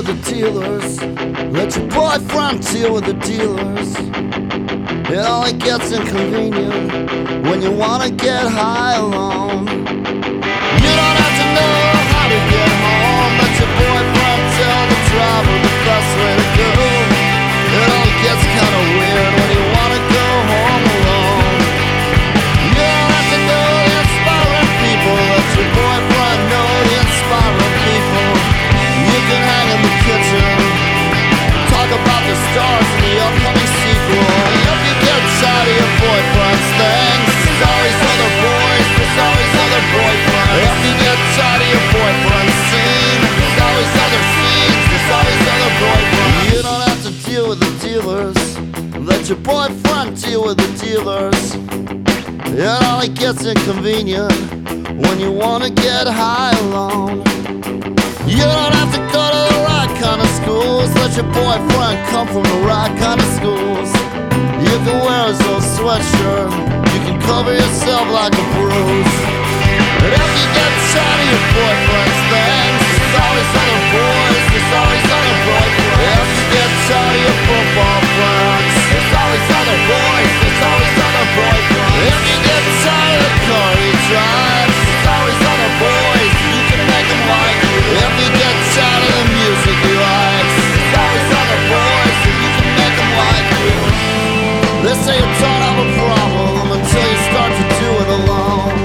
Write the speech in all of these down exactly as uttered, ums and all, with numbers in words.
with the dealers. Let your boyfriend deal with the dealers. It only gets inconvenient when you wanna get high alone. You don't have to know how to get home. Let your boyfriend tell the driver the best way to go. It only gets kinda weird when you wanna go home alone. You don't have to know the inspiring people. Let your boyfriend know the inspiring people. You can hang in the kitchen, talk about the stars in the upcoming sequel. If you get tired of your boyfriend's things, there's always other boys, there's always other boyfriends. If you get tired of your boyfriend's scene, there's always other scenes, there's always other boyfriends. You don't have to deal with the dealers. Let your boyfriend deal with the dealers. It only gets inconvenient when you wanna get high alone. You don't have to go to the right kind of schools. Let your boyfriend come from the right kind of schools. You can wear his old sweatshirt, you can cover yourself like a bruise. But if you get tired of your boyfriend's things, there's always other boys, there's always other boyfriends. If you get tired of your football friends, there's always other boys, there's always other boyfriends. If you get tired of the car he drives, there's always other boys, you can make them like you. If you get tired of the music he likes, there's always other boys, and you can make them like you. They say you don't have a problem until you start to do it alone.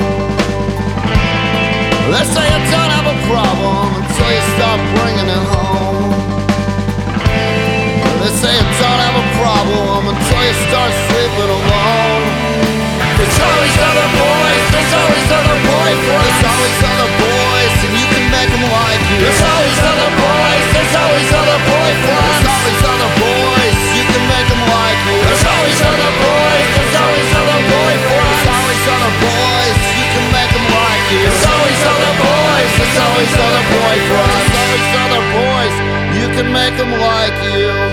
They say you don't have a problem until you start bringing it home. They say you don't have a problem until you start sleeping alone. There's always other boys, there's always other boyfriends. There's always other boys, and you can make them like you. There's always other boys, there's always other boyfriends. There's always other boys, you can make them like you. There's always other boys, there's always other boyfriends. There's always other boys, you can make them like you. There's always other boys, there's always other boyfriends. There's always other boys, you can make them like you.